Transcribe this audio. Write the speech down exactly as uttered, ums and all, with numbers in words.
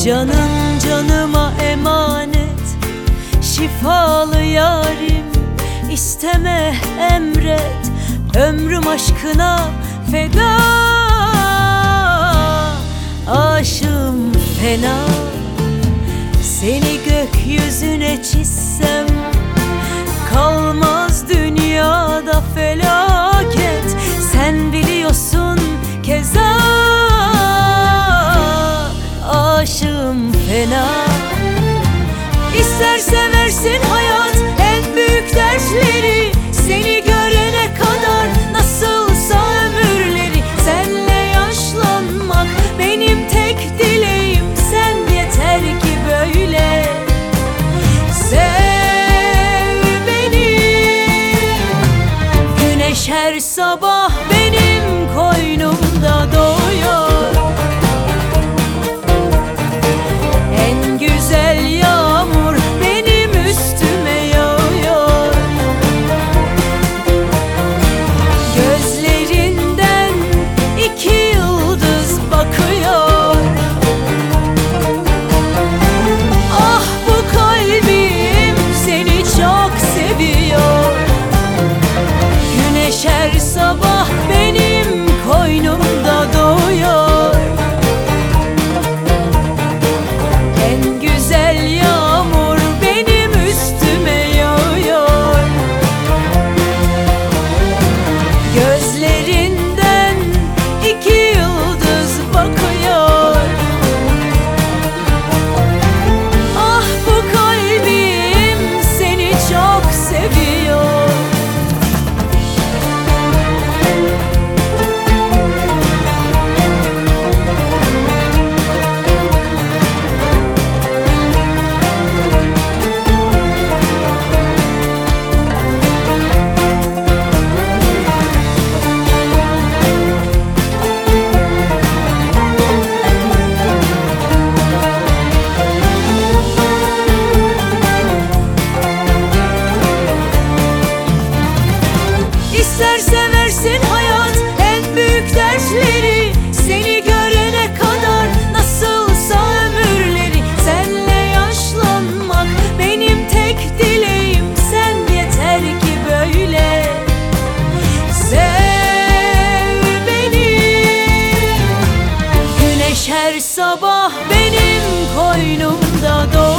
Canım canıma emanet, şifalı yarim, isteme emret, ömrüm aşkına feda. Aşığım fena, seni gökyüzüne çizsem kalmaz dünyada felaket. Sen biliyorsun keza, aşığım fena. İster seversin hayat en büyük dertleri, seni görene kadar nasılsa ömürleri. Senle yaşlanmak benim tek dileğim, sen yeter ki böyle sev beni. Güneş her sabah benim koynumda doğuyor, en güzel yağmur benim üstüme yağıyor. Gözlerinden iki yıldız bakıyor. Ah bu kalbim seni çok seviyor. Güneş her sabah benim koynumda doğuyor, en güzel yağmur benim üstüme yağıyor. Gözlerinden iki yıldız bakıyor. Ah bu kalbim seni çok seviyor. İster seversin hayat en büyük dertleri, seni görene kadar nasılsa ömürleri. Senle yaşlanmak benim tek dileğim, sen yeter ki böyle sev beni. Güneş her sabah benim koynumda doğuyor,